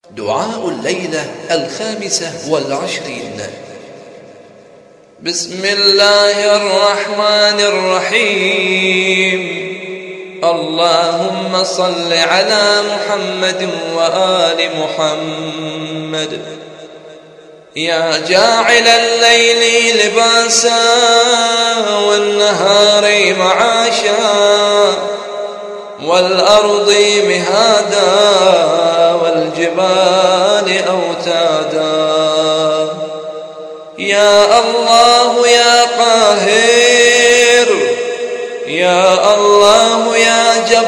دعاء الليلة 25. بسم الله الرحمن الرحيم. اللهم صل على محمد وآل محمد. يا جاعل الليل لباسا والنهار معاشا والأرض مهادا والجبال أوتادا. يا الله يا قاهر، يا الله يا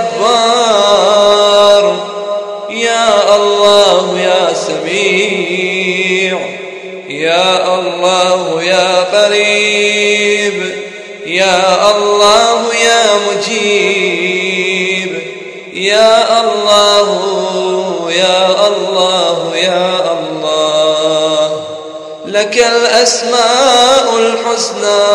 جبار، يا الله يا سميع، يا الله يا قريب، يا الله يا مجيب، يا الله يا الله يا الله. لك الأسماء الحسنى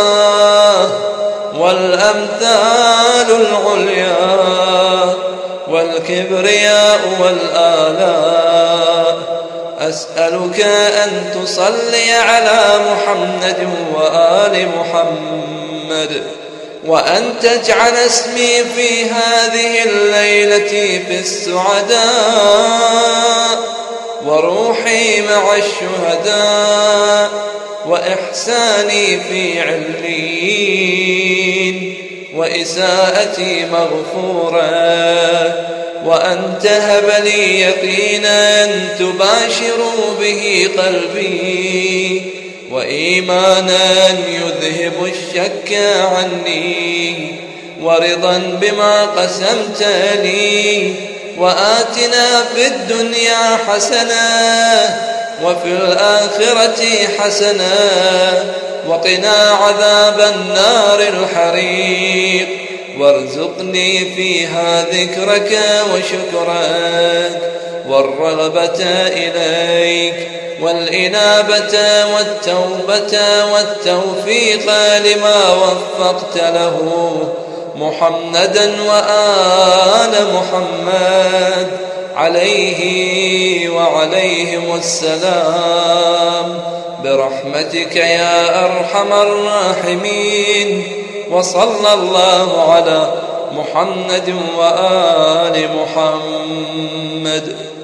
والأمثال العليا والكبرياء والآلاء. أسألك أن تصلي على محمد وآل محمد، وأن تجعل اسمي في هذه الليلة في السعداء، وروحي مع الشهداء، وإحساني في عليين، وإساءتي مغفورة، وأن تهب لي يقينا تباشر به قلبي، وإيمانا يذهب الشك عني، ورضا بما قسمت لي. وآتنا في الدنيا حسنة وفي الآخرة حسنة وقنا عذاب النار الحريق. وارزقني فيها ذكرك وشكرك والرغبة إليك والإنابة والتوبة والتوفيق لما وفقت له محمدا وآل محمد عليه وعليهم السلام، برحمتك يا أرحم الراحمين. وصلى الله على محمد وآل محمد.